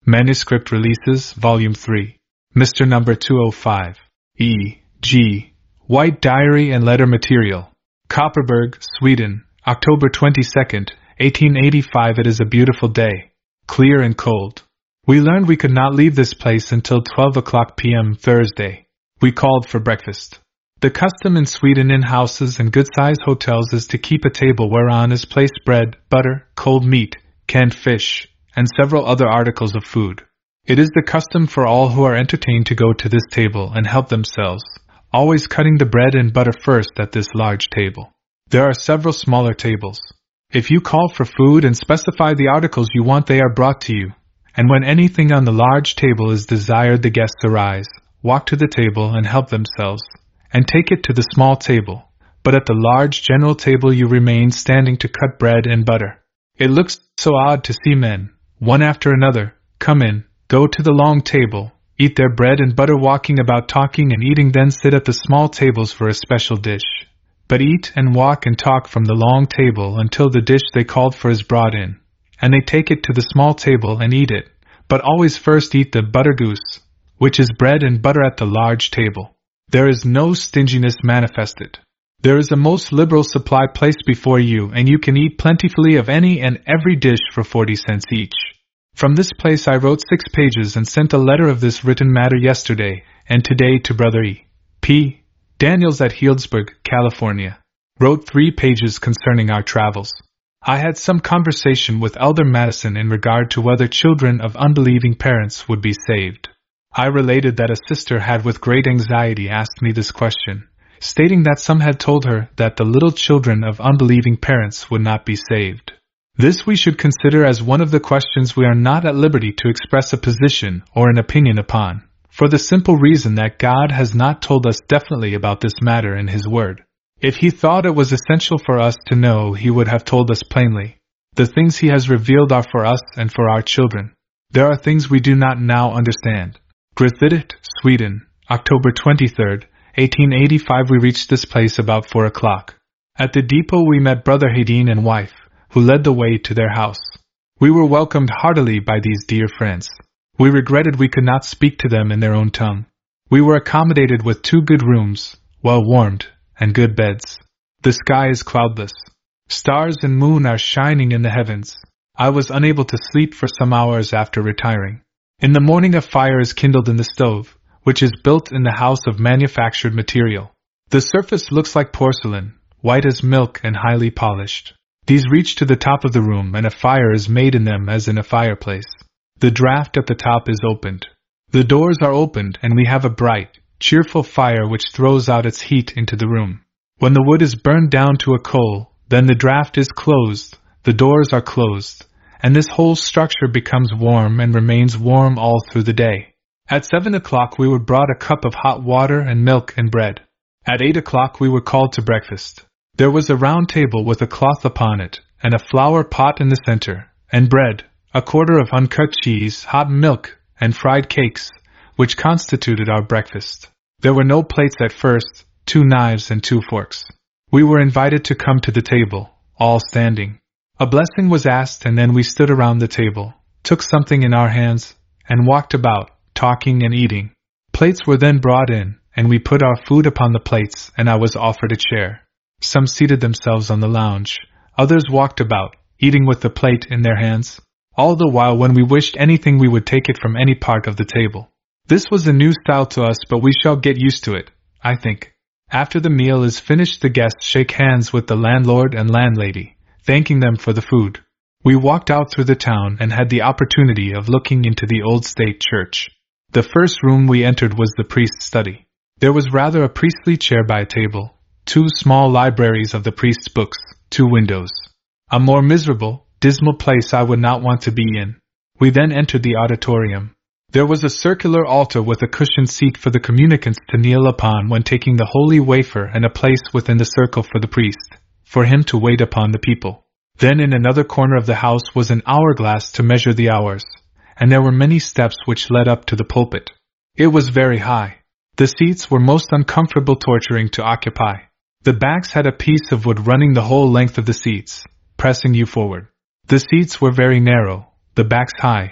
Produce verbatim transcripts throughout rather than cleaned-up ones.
Manuscript Releases, Volume three. Mister Number two oh five. E. G. White Diary and Letter Material. Kopparberg, Sweden, October twenty-second, eighteen eighty-five. It is a beautiful day. Clear and cold. We learned we could not leave this place until twelve o'clock p m Thursday. We called for breakfast. The custom in Sweden in houses and good-sized hotels is to keep a table whereon is placed bread, butter, cold meat, canned fish, and several other articles of food. It is the custom for all who are entertained to go to this table and help themselves, always cutting the bread and butter first at this large table. There are several smaller tables. If you call for food and specify the articles you want, they are brought to you, and when anything on the large table is desired, the guests arise, walk to the table and help themselves, and take it to the small table, but at the large general table you remain standing to cut bread and butter. It looks so odd to see men, one after another, come in, go to the long table, eat their bread and butter, walking about talking and eating, then sit at the small tables for a special dish, but eat and walk and talk from the long table until the dish they called for is brought in, and they take it to the small table and eat it, but always first eat the butter goose, which is bread and butter at the large table. There is no stinginess manifested. There is a most liberal supply placed before you, and you can eat plentifully of any and every dish for forty cents each. From this place I wrote six pages and sent a letter of this written matter yesterday and today to Brother E. P. Daniels at Healdsburg, California. Wrote three pages concerning our travels. I had some conversation with Elder Madison in regard to whether children of unbelieving parents would be saved. I related that a sister had with great anxiety asked me this question, stating that some had told her that the little children of unbelieving parents would not be saved. This we should consider as one of the questions we are not at liberty to express a position or an opinion upon, for the simple reason that God has not told us definitely about this matter in His Word. If He thought it was essential for us to know, He would have told us plainly. The things He has revealed are for us and for our children. There are things we do not now understand. Grythyttet, Sweden, October twenty-third, eighteen eighty-five. We reached this place about four o'clock. At the depot we met Brother Hedin and wife, who led the way to their house. We were welcomed heartily by these dear friends. We regretted we could not speak to them in their own tongue. We were accommodated with two good rooms, well warmed, and good beds. The sky is cloudless. Stars and moon are shining in the heavens. I was unable to sleep for some hours after retiring. In the morning a fire is kindled in the stove, which is built in the house of manufactured material. The surface looks like porcelain, white as milk and highly polished. These reach to the top of the room, and a fire is made in them as in a fireplace. The draught at the top is opened. The doors are opened, and we have a bright, cheerful fire which throws out its heat into the room. When the wood is burned down to a coal, then the draught is closed, the doors are closed, and this whole structure becomes warm and remains warm all through the day. At seven o'clock we were brought a cup of hot water and milk and bread. At eight o'clock we were called to breakfast. There was a round table with a cloth upon it, and a flower pot in the center, and bread, a quarter of uncut cheese, hot milk, and fried cakes, which constituted our breakfast. There were no plates at first, two knives and two forks. We were invited to come to the table, all standing. A blessing was asked, and then we stood around the table, took something in our hands, and walked about, talking and eating. Plates were then brought in, and we put our food upon the plates, and I was offered a chair. Some seated themselves on the lounge, others walked about, eating with the plate in their hands. All the while when we wished anything we would take it from any part of the table. This was a new style to us, but we shall get used to it, I think. After the meal is finished the guests shake hands with the landlord and landlady, thanking them for the food. We walked out through the town and had the opportunity of looking into the old state church. The first room we entered was the priest's study. There was rather a priestly chair by a table, two small libraries of the priest's books, two windows. A more miserable, dismal place I would not want to be in. We then entered the auditorium. There was a circular altar with a cushioned seat for the communicants to kneel upon when taking the holy wafer, and a place within the circle for the priest, for him to wait upon the people. Then in another corner of the house was an hourglass to measure the hours, and there were many steps which led up to the pulpit. It was very high. The seats were most uncomfortable, torturing to occupy. The backs had a piece of wood running the whole length of the seats, pressing you forward. The seats were very narrow, the backs high,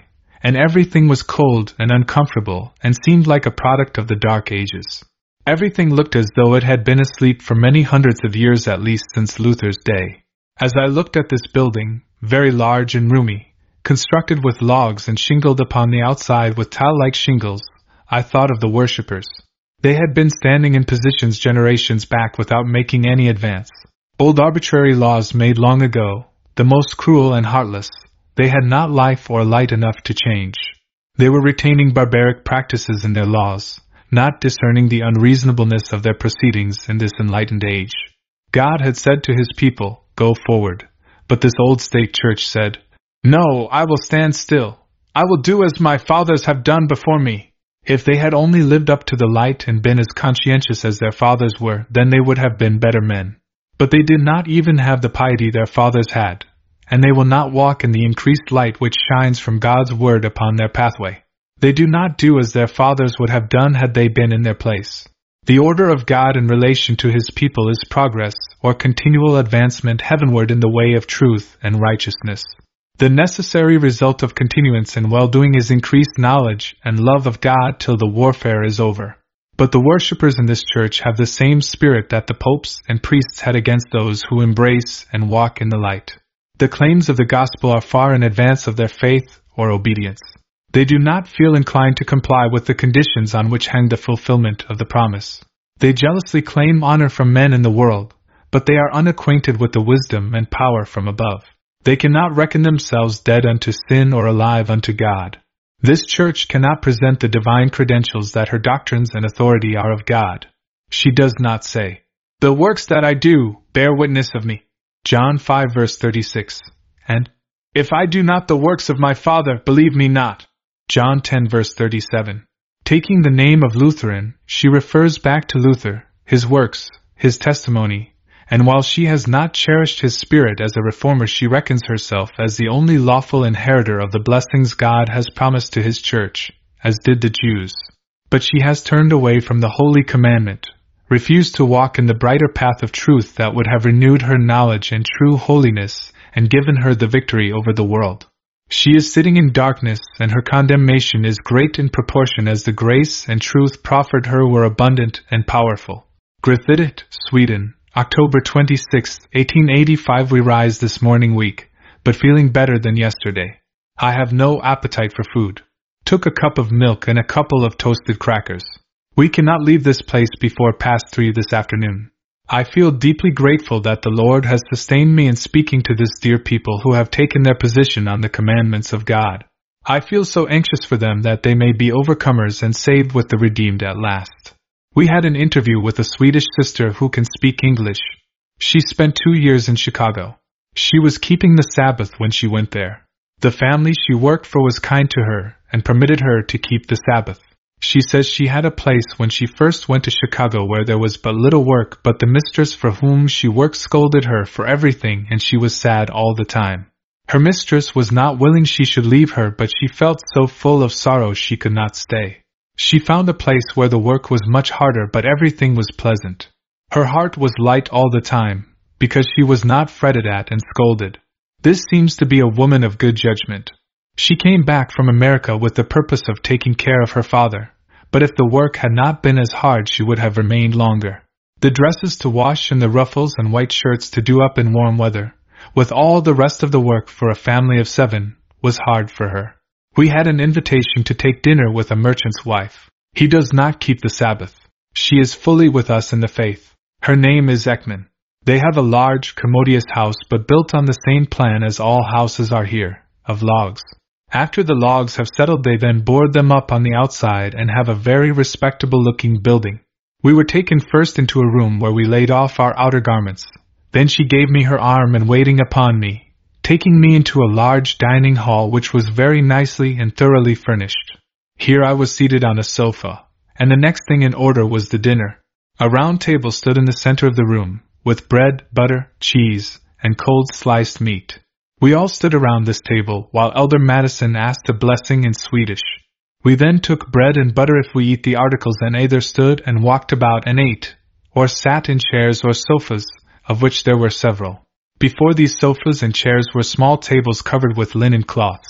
and everything was cold and uncomfortable and seemed like a product of the Dark Ages. Everything looked as though it had been asleep for many hundreds of years at least since Luther's day. As I looked at this building, very large and roomy, constructed with logs and shingled upon the outside with tile-like shingles, I thought of the worshippers. They had been standing in positions generations back without making any advance. Old arbitrary laws made long ago, the most cruel and heartless, they had not life or light enough to change. They were retaining barbaric practices in their laws, not discerning the unreasonableness of their proceedings in this enlightened age. God had said to his people, "Go forward," but this old state church said, "No, I will stand still. I will do as my fathers have done before me." If they had only lived up to the light and been as conscientious as their fathers were, then they would have been better men. But they did not even have the piety their fathers had, and they will not walk in the increased light which shines from God's word upon their pathway. They do not do as their fathers would have done had they been in their place. The order of God in relation to his people is progress, or continual advancement heavenward in the way of truth and righteousness. The necessary result of continuance in well-doing is increased knowledge and love of God till the warfare is over. But the worshippers in this church have the same spirit that the popes and priests had against those who embrace and walk in the light. The claims of the gospel are far in advance of their faith or obedience. They do not feel inclined to comply with the conditions on which hang the fulfillment of the promise. They jealously claim honor from men in the world, but they are unacquainted with the wisdom and power from above. They cannot reckon themselves dead unto sin or alive unto God. This church cannot present the divine credentials that her doctrines and authority are of God. She does not say, "The works that I do bear witness of me," John five verse thirty-six, and, "If I do not the works of my Father, believe me not," John ten verse thirty-seven. Taking the name of Lutheran, she refers back to Luther, his works, his testimony, and while she has not cherished his spirit as a reformer, she reckons herself as the only lawful inheritor of the blessings God has promised to his church, as did the Jews. But she has turned away from the holy commandment, refused to walk in the brighter path of truth that would have renewed her knowledge and true holiness and given her the victory over the world. She is sitting in darkness, and her condemnation is great in proportion as the grace and truth proffered her were abundant and powerful. Grythyttet, Sweden, October twenty-sixth, eighteen eighty-five. We rise this morning weak, but feeling better than yesterday. I have no appetite for food. Took a cup of milk and a couple of toasted crackers. We cannot leave this place before past three this afternoon. I feel deeply grateful that the Lord has sustained me in speaking to this dear people who have taken their position on the commandments of God. I feel so anxious for them that they may be overcomers and saved with the redeemed at last. We had an interview with a Swedish sister who can speak English. She spent two years in Chicago. She was keeping the Sabbath when she went there. The family she worked for was kind to her and permitted her to keep the Sabbath. She says she had a place when she first went to Chicago where there was but little work, but the mistress for whom she worked scolded her for everything and she was sad all the time. Her mistress was not willing she should leave her, but she felt so full of sorrow she could not stay. She found a place where the work was much harder but everything was pleasant. Her heart was light all the time, because she was not fretted at and scolded. This seems to be a woman of good judgment. She came back from America with the purpose of taking care of her father, but if the work had not been as hard she would have remained longer. The dresses to wash and the ruffles and white shirts to do up in warm weather, with all the rest of the work for a family of seven, was hard for her. We had an invitation to take dinner with a merchant's wife. He does not keep the Sabbath. She is fully with us in the faith. Her name is Ekman. They have a large, commodious house but built on the same plan as all houses are here, of logs. After the logs have settled they then board them up on the outside and have a very respectable-looking building. We were taken first into a room where we laid off our outer garments. Then she gave me her arm and waiting upon me, taking me into a large dining hall which was very nicely and thoroughly furnished. Here I was seated on a sofa, and the next thing in order was the dinner. A round table stood in the center of the room, with bread, butter, cheese, and cold sliced meat. We all stood around this table while Elder Madison asked a blessing in Swedish. We then took bread and butter if we eat the articles and either stood and walked about and ate, or sat in chairs or sofas, of which there were several. Before these sofas and chairs were small tables covered with linen cloths.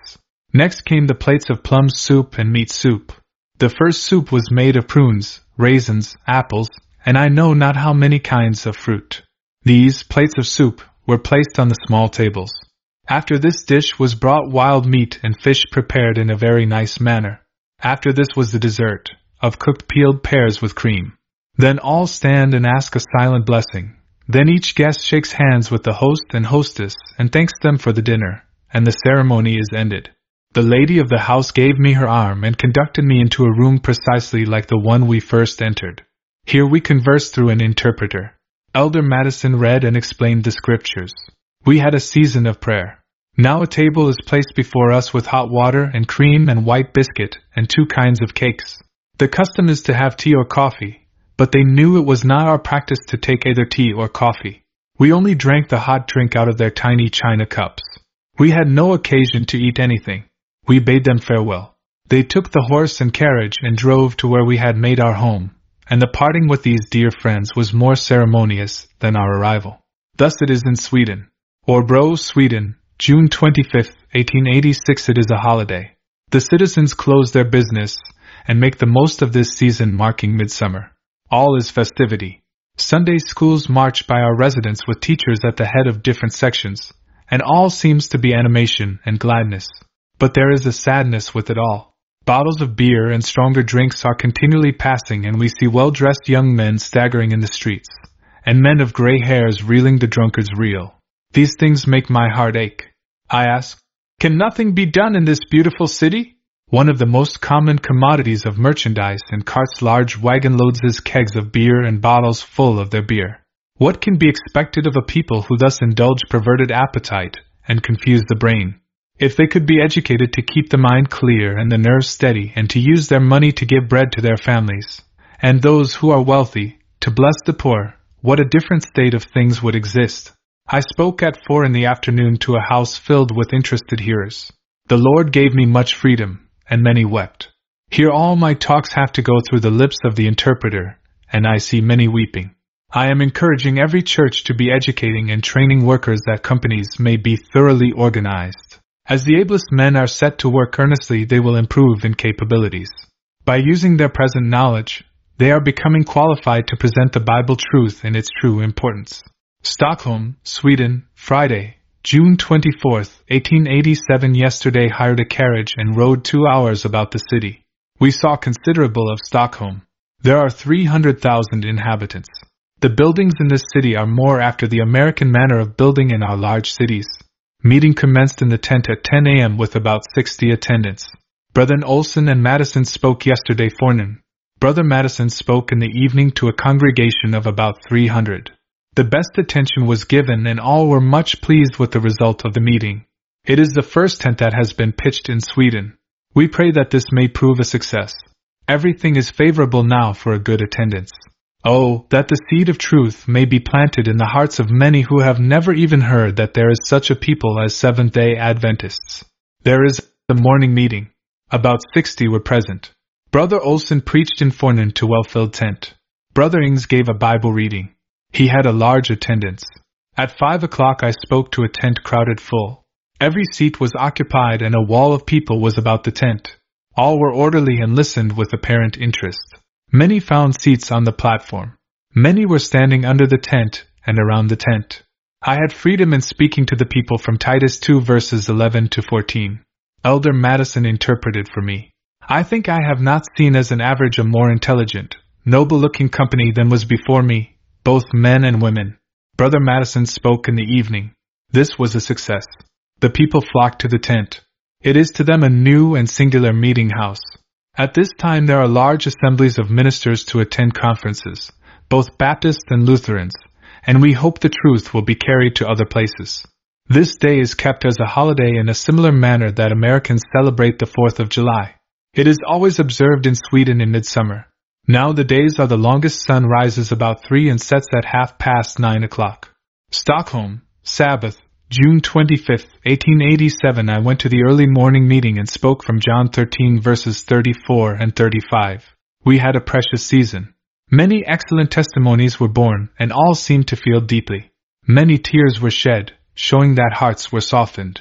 Next came the plates of plum soup and meat soup. The first soup was made of prunes, raisins, apples, and I know not how many kinds of fruit. These plates of soup were placed on the small tables. After this dish was brought wild meat and fish prepared in a very nice manner. After this was the dessert, of cooked peeled pears with cream. Then all stand and ask a silent blessing. Then each guest shakes hands with the host and hostess and thanks them for the dinner, and the ceremony is ended. The lady of the house gave me her arm and conducted me into a room precisely like the one we first entered. Here we conversed through an interpreter. Elder Madison read and explained the scriptures. We had a season of prayer. Now a table is placed before us with hot water and cream and white biscuit and two kinds of cakes. The custom is to have tea or coffee, but they knew it was not our practice to take either tea or coffee. We only drank the hot drink out of their tiny china cups. We had no occasion to eat anything. We bade them farewell. They took the horse and carriage and drove to where we had made our home, and the parting with these dear friends was more ceremonious than our arrival. Thus it is in Sweden. Örebro, Sweden, June twenty-fifth, eighteen eighty-six. It is a holiday. The citizens close their business and make the most of this season marking midsummer. All is festivity. Sunday schools march by our residence with teachers at the head of different sections, and all seems to be animation and gladness. But there is a sadness with it all. Bottles of beer and stronger drinks are continually passing, and we see well-dressed young men staggering in the streets, and men of gray hairs reeling the drunkard's reel. These things make my heart ache. I ask, can nothing be done in this beautiful city? One of the most common commodities of merchandise in carts large wagon loads is kegs of beer and bottles full of their beer. What can be expected of a people who thus indulge perverted appetite and confuse the brain? If they could be educated to keep the mind clear and the nerves steady and to use their money to give bread to their families, and those who are wealthy, to bless the poor, what a different state of things would exist. I spoke at four in the afternoon to a house filled with interested hearers. The Lord gave me much freedom, and many wept. Here all my talks have to go through the lips of the interpreter, and I see many weeping. I am encouraging every church to be educating and training workers that companies may be thoroughly organized. As the ablest men are set to work earnestly, they will improve in capabilities. By using their present knowledge, they are becoming qualified to present the Bible truth in its true importance. Stockholm, Sweden, Friday, June twenty-fourth, eighteen eighty-seven. Yesterday hired a carriage and rode two hours about the city. We saw considerable of Stockholm. There are three hundred thousand inhabitants. The buildings in this city are more after the American manner of building in our large cities. Meeting commenced in the tent at ten a.m. with about sixty attendants. Brethren Olson and Madison spoke yesterday forenoon. Brother Madison spoke in the evening to a congregation of about three hundred. The best attention was given and all were much pleased with the result of the meeting. It is the first tent that has been pitched in Sweden. We pray that this may prove a success. Everything is favorable now for a good attendance. Oh, that the seed of truth may be planted in the hearts of many who have never even heard that there is such a people as Seventh-day Adventists. There is the morning meeting. About sixty were present. Brother Olson preached in forenoon to well-filled tent. Brother Ings gave a Bible reading. He had a large attendance. At five o'clock I spoke to a tent crowded full. Every seat was occupied and a wall of people was about the tent. All were orderly and listened with apparent interest. Many found seats on the platform. Many were standing under the tent and around the tent. I had freedom in speaking to the people from Titus two verses eleven to fourteen. Elder Madison interpreted for me. I think I have not seen as an average a more intelligent, noble-looking company than was before me, both men and women. Brother Madison spoke in the evening. This was a success. The people flocked to the tent. It is to them a new and singular meeting house. At this time there are large assemblies of ministers to attend conferences, both Baptists and Lutherans, and we hope the truth will be carried to other places. This day is kept as a holiday in a similar manner that Americans celebrate the fourth of July. It is always observed in Sweden in midsummer. Now the days are the longest. Sun rises about three and sets at half past nine o'clock. Stockholm, Sabbath, June twenty-fifth, eighteen eighty-seven. I went to the early morning meeting and spoke from John thirteen verses thirty-four and thirty-five. We had a precious season. Many excellent testimonies were borne, and all seemed to feel deeply. Many tears were shed, showing that hearts were softened.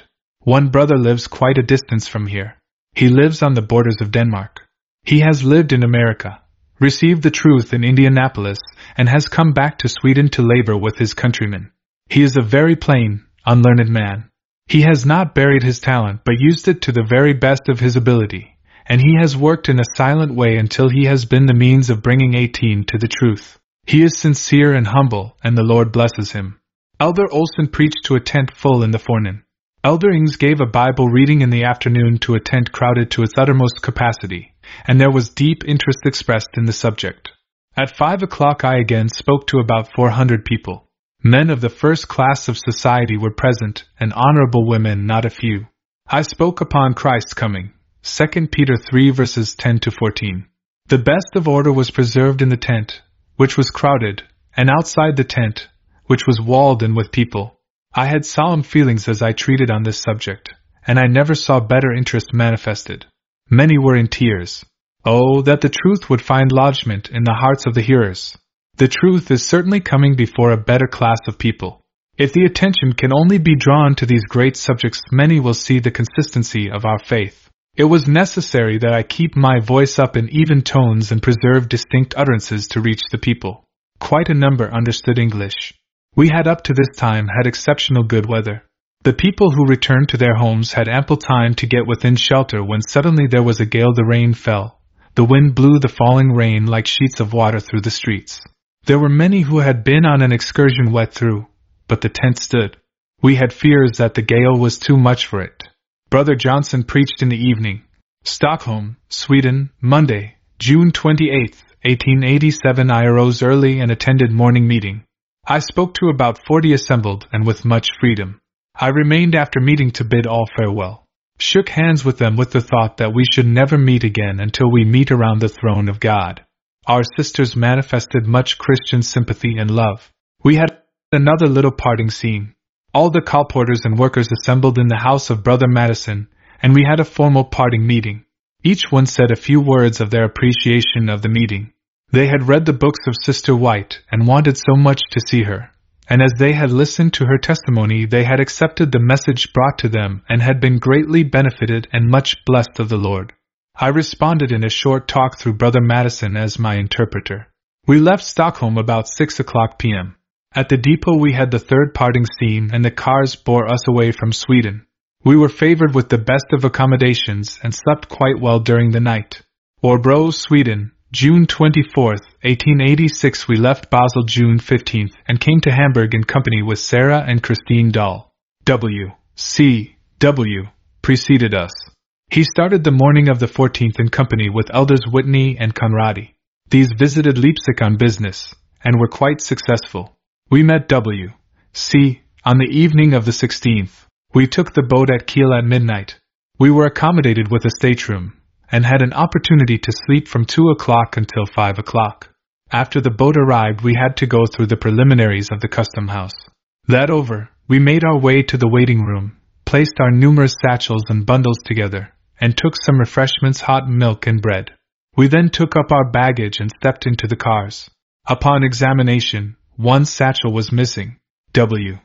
One brother lives quite a distance from here. He lives on the borders of Denmark. He has lived in America, received the truth in Indianapolis, and has come back to Sweden to labor with his countrymen. He is a very plain, unlearned man. He has not buried his talent but used it to the very best of his ability, and he has worked in a silent way until he has been the means of bringing eighteen to the truth. He is sincere and humble, and the Lord blesses him. Elder Olsen preached to a tent full in the forenoon. Elder Ings gave a Bible reading in the afternoon to a tent crowded to its uttermost capacity, and there was deep interest expressed in the subject. At five o'clock I again spoke to about four hundred people. Men of the first class of society were present, and honorable women not a few. I spoke upon Christ's coming, Second Peter three verses ten to fourteen. The best of order was preserved in the tent, which was crowded, and outside the tent, which was walled in with people. I had solemn feelings as I treated on this subject, and I never saw better interest manifested. Many were in tears. Oh, that the truth would find lodgment in the hearts of the hearers! The truth is certainly coming before a better class of people. If the attention can only be drawn to these great subjects, many will see the consistency of our faith. It was necessary that I keep my voice up in even tones and preserve distinct utterances to reach the people. Quite a number understood English. We had up to this time had exceptional good weather. The people who returned to their homes had ample time to get within shelter when suddenly there was a gale. The rain fell. The wind blew the falling rain like sheets of water through the streets. There were many who had been on an excursion wet through, but the tent stood. We had fears that the gale was too much for it. Brother Johnson preached in the evening. Stockholm, Sweden, Monday, June twenty-eighth, eighteen eighty-seven. I arose early and attended morning meeting. I spoke to about forty assembled and with much freedom. I remained after meeting to bid all farewell. Shook hands with them with the thought that we should never meet again until we meet around the throne of God. Our sisters manifested much Christian sympathy and love. We had another little parting scene. All the colporteurs and workers assembled in the house of Brother Madison, and we had a formal parting meeting. Each one said a few words of their appreciation of the meeting. They had read the books of Sister White and wanted so much to see her, and as they had listened to her testimony they had accepted the message brought to them and had been greatly benefited and much blessed of the Lord. I responded in a short talk through Brother Madison as my interpreter. We left Stockholm about six o'clock p m At the depot we had the third parting scene and the cars bore us away from Sweden. We were favored with the best of accommodations and slept quite well during the night. Örebro, Sweden, June twenty-fourth, eighteen eighty-six. We left Basel June fifteenth and came to Hamburg in company with Sarah and Christine Dahl. W. C. W. preceded us. He started the morning of the fourteenth in company with Elders Whitney and Conradi. These visited Leipzig on business, and were quite successful. We met W. C. on the evening of the sixteenth. We took the boat at Kiel at midnight. We were accommodated with a stateroom, and had an opportunity to sleep from two o'clock until five o'clock. After the boat arrived we had to go through the preliminaries of the custom house. That over, we made our way to the waiting room, placed our numerous satchels and bundles together, and took some refreshments, hot milk and bread. We then took up our baggage and stepped into the cars. Upon examination, one satchel was missing. W.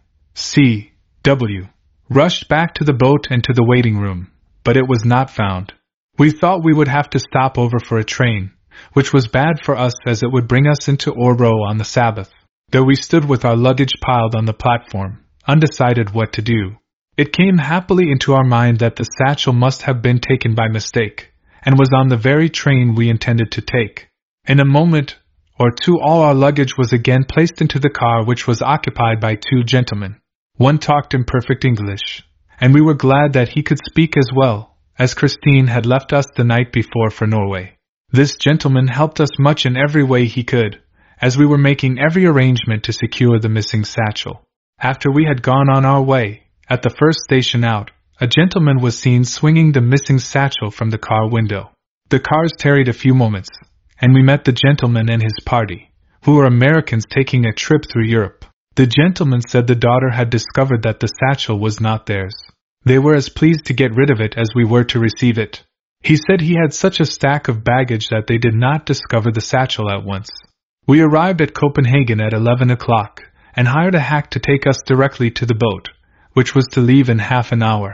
C. W. rushed back to the boat and to the waiting room, but it was not found. We thought we would have to stop over for a train, which was bad for us as it would bring us into Örebro on the Sabbath. There we stood with our luggage piled on the platform, undecided what to do. It came happily into our mind that the satchel must have been taken by mistake, and was on the very train we intended to take. In a moment or two all our luggage was again placed into the car, which was occupied by two gentlemen. One talked in perfect English, and we were glad that he could speak as well, as Christine had left us the night before for Norway. This gentleman helped us much in every way he could, as we were making every arrangement to secure the missing satchel. After we had gone on our way, at the first station out, a gentleman was seen swinging the missing satchel from the car window. The cars tarried a few moments, and we met the gentleman and his party, who were Americans taking a trip through Europe. The gentleman said the daughter had discovered that the satchel was not theirs. They were as pleased to get rid of it as we were to receive it. He said he had such a stack of baggage that they did not discover the satchel at once. We arrived at Copenhagen at eleven o'clock, and hired a hack to take us directly to the boat, which was to leave in half an hour.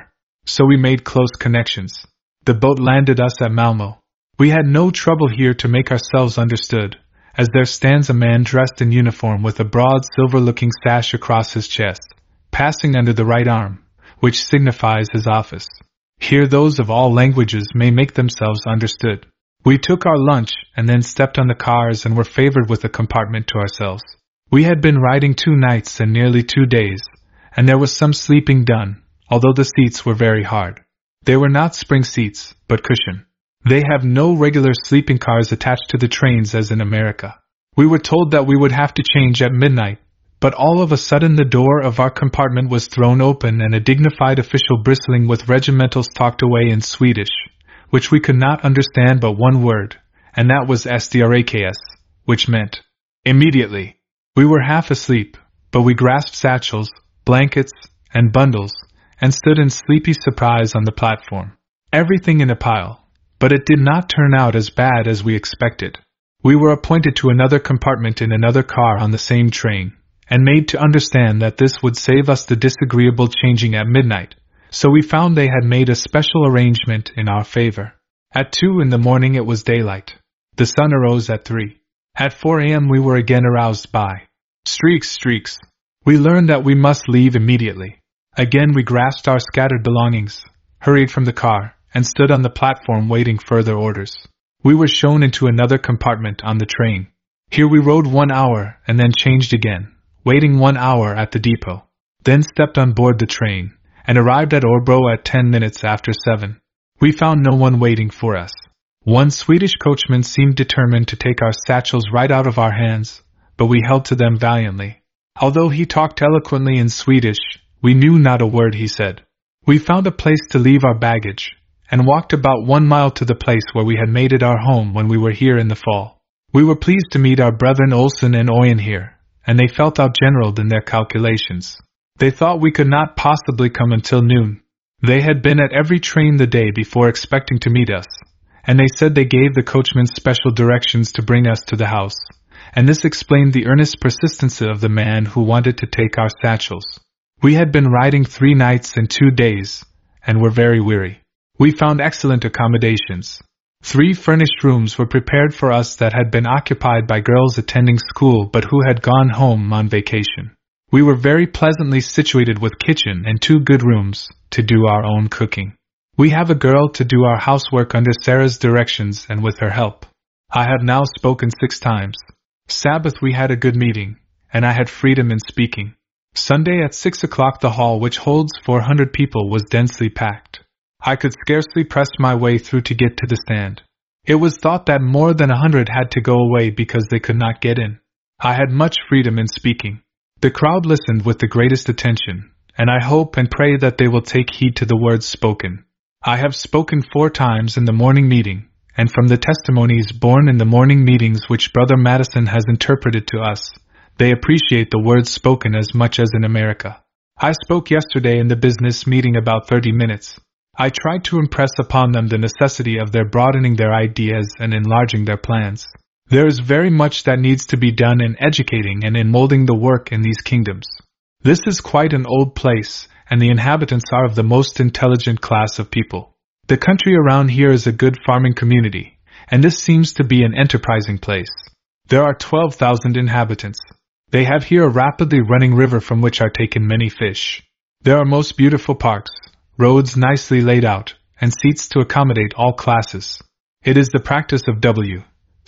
so we made close connections. The boat landed us at Malmo. We had no trouble here to make ourselves understood, as there stands a man dressed in uniform with a broad silver-looking sash across his chest, passing under the right arm, which signifies his office. Here those of all languages may make themselves understood. We took our lunch and then stepped on the cars and were favored with a compartment to ourselves. We had been riding two nights and nearly two days, and there was some sleeping done, although the seats were very hard. They were not spring seats, but cushion. They have no regular sleeping cars attached to the trains as in America. We were told that we would have to change at midnight, but all of a sudden the door of our compartment was thrown open and a dignified official bristling with regimentals talked away in Swedish, which we could not understand but one word, and that was straks, which meant immediately. We were half asleep, but we grasped satchels, blankets, and bundles, and stood in sleepy surprise on the platform. Everything in a pile, but it did not turn out as bad as we expected. We were appointed to another compartment in another car on the same train, and made to understand that this would save us the disagreeable changing at midnight, so we found they had made a special arrangement in our favor. At two in the morning it was daylight. The sun arose at three. At four a.m. we were again aroused by streaks, streaks. We learned that we must leave immediately. Again we grasped our scattered belongings, hurried from the car, and stood on the platform waiting further orders. We were shown into another compartment on the train. Here we rode one hour and then changed again, waiting one hour at the depot. Then stepped on board the train, and arrived at Örebro at ten minutes after seven. We found no one waiting for us. One Swedish coachman seemed determined to take our satchels right out of our hands, but we held to them valiantly. Although he talked eloquently in Swedish, we knew not a word he said. We found a place to leave our baggage, and walked about one mile to the place where we had made it our home when we were here in the fall. We were pleased to meet our brethren Olsen and Oyen here, and they felt outgeneraled in their calculations. They thought we could not possibly come until noon. They had been at every train the day before expecting to meet us, and they said they gave the coachman special directions to bring us to the house, and this explained the earnest persistency of the man who wanted to take our satchels. We had been riding three nights and two days, and were very weary. We found excellent accommodations. Three furnished rooms were prepared for us that had been occupied by girls attending school but who had gone home on vacation. We were very pleasantly situated with kitchen and two good rooms to do our own cooking. We have a girl to do our housework under Sarah's directions and with her help. I have now spoken six times. Sabbath we had a good meeting, and I had freedom in speaking. Sunday at six o'clock the hall, which holds four hundred people, was densely packed. I could scarcely press my way through to get to the stand. It was thought that more than a hundred had to go away because they could not get in. I had much freedom in speaking. The crowd listened with the greatest attention, and I hope and pray that they will take heed to the words spoken. I have spoken four times in the morning meeting, and from the testimonies borne in the morning meetings which Brother Madison has interpreted to us, they appreciate the words spoken as much as in America. I spoke yesterday in the business meeting about thirty minutes. I tried to impress upon them the necessity of their broadening their ideas and enlarging their plans. There is very much that needs to be done in educating and in molding the work in these kingdoms. This is quite an old place, and the inhabitants are of the most intelligent class of people. The country around here is a good farming community, and this seems to be an enterprising place. There are twelve thousand inhabitants. They have here a rapidly running river from which are taken many fish. There are most beautiful parks, roads nicely laid out, and seats to accommodate all classes. It is the practice of W.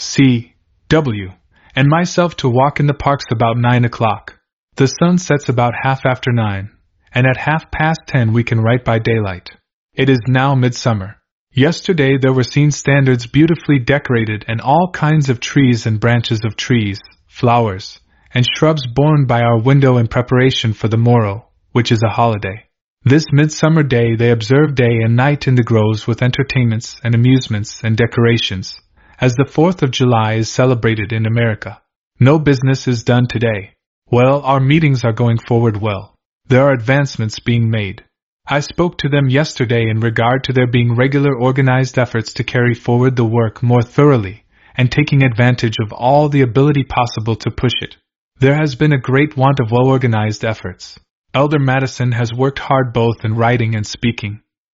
C. W. and myself to walk in the parks about nine o'clock. The sun sets about half after nine, and at half past ten we can write by daylight. It is now midsummer. Yesterday there were seen standards beautifully decorated and all kinds of trees and branches of trees, flowers, and shrubs borne by our window in preparation for the morrow, which is a holiday. This midsummer day they observe day and night in the groves with entertainments and amusements and decorations, as the fourth of July is celebrated in America. No business is done today. Well, our meetings are going forward well. There are advancements being made. I spoke to them yesterday in regard to there being regular organized efforts to carry forward the work more thoroughly, and taking advantage of all the ability possible to push it. There has been a great want of well-organized efforts. Elder Madison has worked hard both in writing and speaking.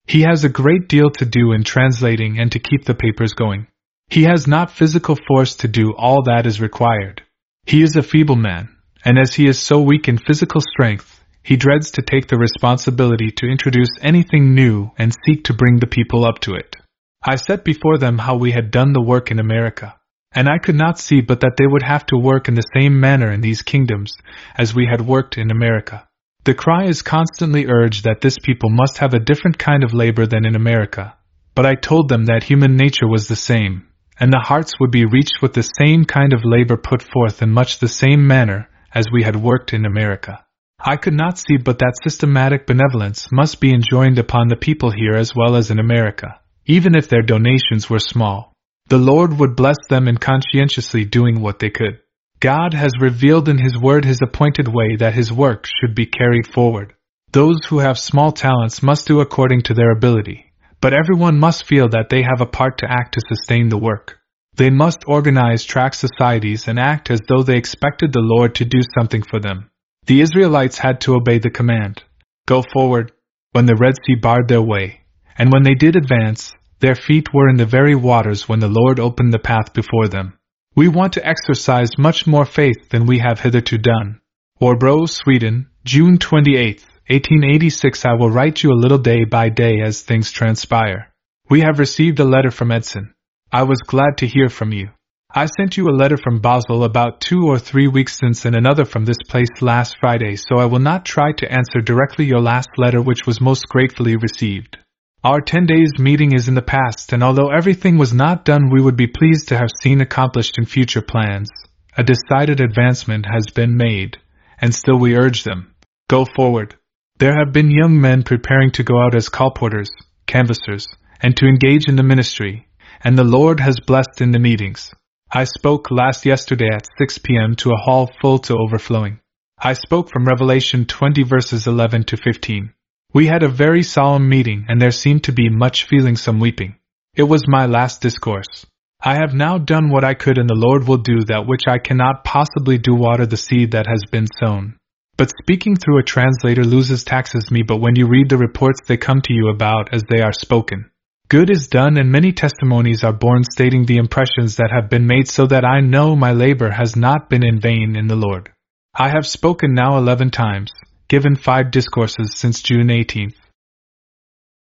He has a great deal to do in translating and to keep the papers going. He has not physical force to do all that is required. He is a feeble man, and as he is so weak in physical strength, he dreads to take the responsibility to introduce anything new and seek to bring the people up to it. I set before them how we had done the work in America, and I could not see but that they would have to work in the same manner in these kingdoms as we had worked in America. The cry is constantly urged that this people must have a different kind of labor than in America, but I told them that human nature was the same, and the hearts would be reached with the same kind of labor put forth in much the same manner as we had worked in America. I could not see but that systematic benevolence must be enjoined upon the people here as well as in America, even if their donations were small. The Lord would bless them in conscientiously doing what they could. God has revealed in His Word His appointed way that His work should be carried forward. Those who have small talents must do according to their ability, but everyone must feel that they have a part to act to sustain the work. They must organize tract societies and act as though they expected the Lord to do something for them. The Israelites had to obey the command, "Go forward," when the Red Sea barred their way, and when they did advance, their feet were in the very waters when the Lord opened the path before them. We want to exercise much more faith than we have hitherto done. Årbro, Sweden, June twenty-eighth, eighteen eighty-six. I will write you a little day by day as things transpire. We have received a letter from Edson. I was glad to hear from you. I sent you a letter from Basel about two or three weeks since and another from this place last Friday, so I will not try to answer directly your last letter, which was most gratefully received. Our ten days meeting is in the past, and although everything was not done we would be pleased to have seen accomplished in future plans, a decided advancement has been made, and still we urge them. Go forward. There have been young men preparing to go out as colporteurs, canvassers, and to engage in the ministry, and the Lord has blessed in the meetings. I spoke last yesterday at six p.m. to a hall full to overflowing. I spoke from Revelation twenty verses eleven to fifteen. We had a very solemn meeting, and there seemed to be much feeling, some weeping. It was my last discourse. I have now done what I could, and the Lord will do that which I cannot possibly do, water the seed that has been sown. But speaking through a translator loses taxes me, but when you read the reports they come to you about as they are spoken. Good is done, and many testimonies are borne stating the impressions that have been made, so that I know my labor has not been in vain in the Lord. I have spoken now eleven times, given five discourses since June eighteenth.